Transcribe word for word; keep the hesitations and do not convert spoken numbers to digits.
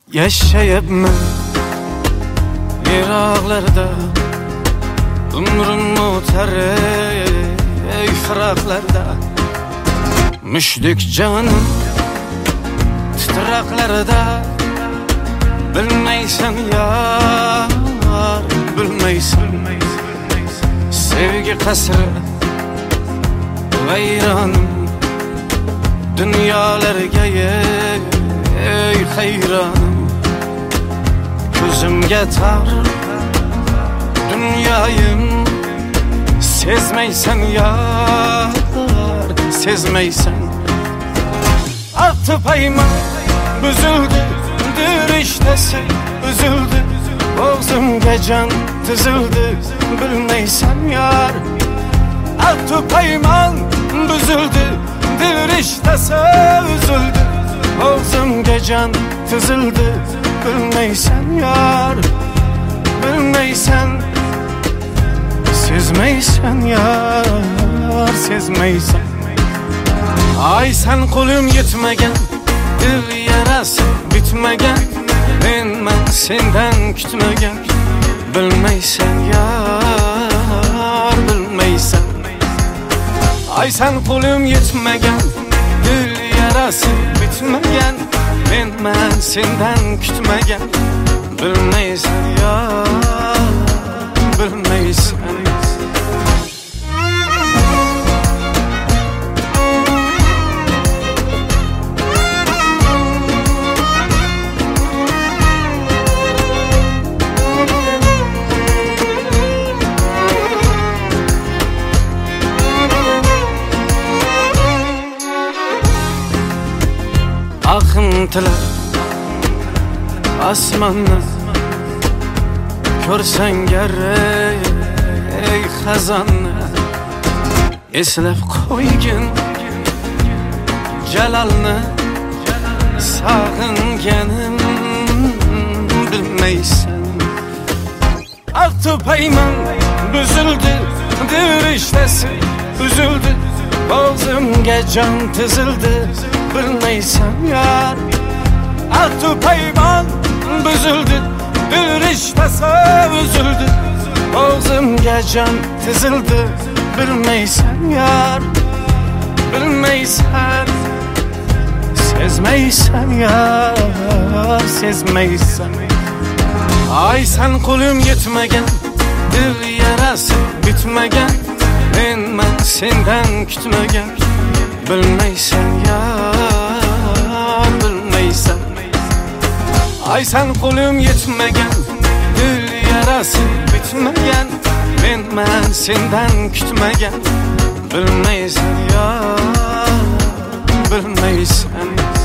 Yaşayıpman yiraqlarda, umrim o'tar ey firaqlarda. Mushdek jonim titraqlarda, bilmaysan yar, bilmaysan. Sevgi qasri vayronim, dunyolarga ey hayronim. Ko'zimga tar dunyoyim, sezmaysan yar, sezmaysan. Altı payman buzildi, dirishtasi uzildi, bo'g'zimga jon tizildi, bilmaysan yar. Altı payman buzildi, dirishtasi uzildi, bo'g'zimga jon tizildi, bilmaysan yar, bilmaysan. Sezmaysan yar, sezmaysan. Ay sen qo'lim yetmagan, dil yarasi bitmagan, menman sendan kutmagan, bilmaysan yar, bilmaysan. Ay sen qo'lim yetmagan, dil yarasi bitmagan, menman sendan kutmagan, bilmaysan yar, bilmaysan. Akıntılar asmanni ko'rsang gerek ey xazonni, eslab qo'ygin Jalolni, sog'inganim bilmaysan. Altı payman buzildi, dirishtasi uzildi, bo'g'zimga jon tizildi, bilmaysan yar. Altı payman buzildi, dirishtasi uzildi, bo'g'zimga jon tizildi, bilmaysan yar, bilmaysan. Sezmaysan yar, sezmaysan. Ay sen qo'lim yetmagan, dil yarasi bitmagan, menman sendan kutmagan, bilmaysan yar, bilmaysan. Ay sen qo'lim yetmagan, dil yarasi bitmagan, menman sendan kutmagan, bilmaysan yar, bilmaysan.